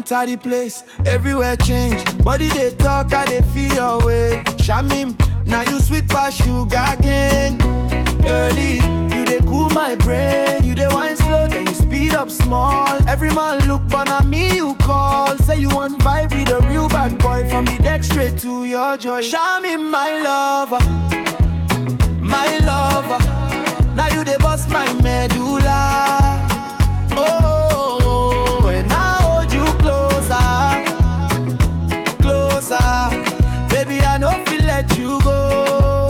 enter the place, everywhere change. Body they talk, I they feel your way. Shamim, now you sweet past sugar cane. Early, you they cool my brain. You they wine slow, then you speed up small. Every man look but on me you call. Say you want vibe with a real bad boy. From the deck straight to your joy. Shamim, my lover, my lover. Now you they bust my medulla. Oh, and I hold you closer, closer. Baby, I know feel let you go.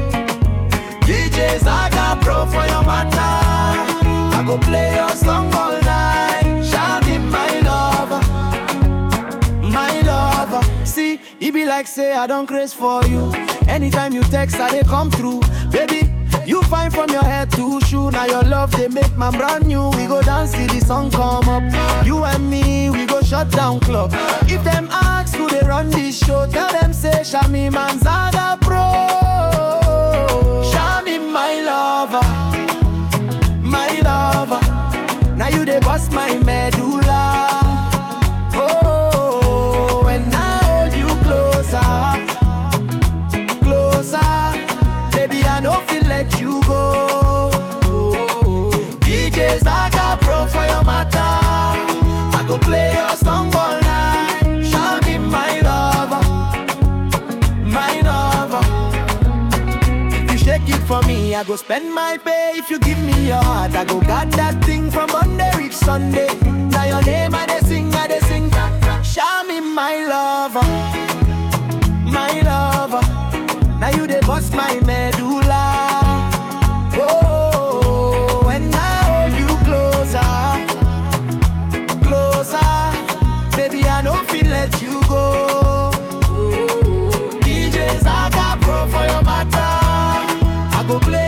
DJs, I got pro for your matter. I go play your song all night. Shamim, my lover, my lover. See, it be like say I don't craze for you. Anytime you text, I they come through. Baby, you fine from your head to shoe. Now your love, they make my brand new. We go dance till the sun come up. You and me, we go shut down club. If them ask who they run this show, tell them say Shamim and Zaga Pro. Shamim, my lover, my lover. Now you they bust my medulla. Oh, and I hold you closer, closer. Baby, I know feel let you go. DJs, I got pro for your matter. I go play your song all night. Shamim, my lover, my lover. If you shake it for me, I go spend my pay. If you give me your heart, I go got that thing from Monday reach Sunday. Now your name I they sing, I they sing. Shamim, my lover, my lover. Now you they bust my medulla. Oh, when I hold you closer, closer. Baby, I don't feel let you go. DJs, I got pro for your matter. I go play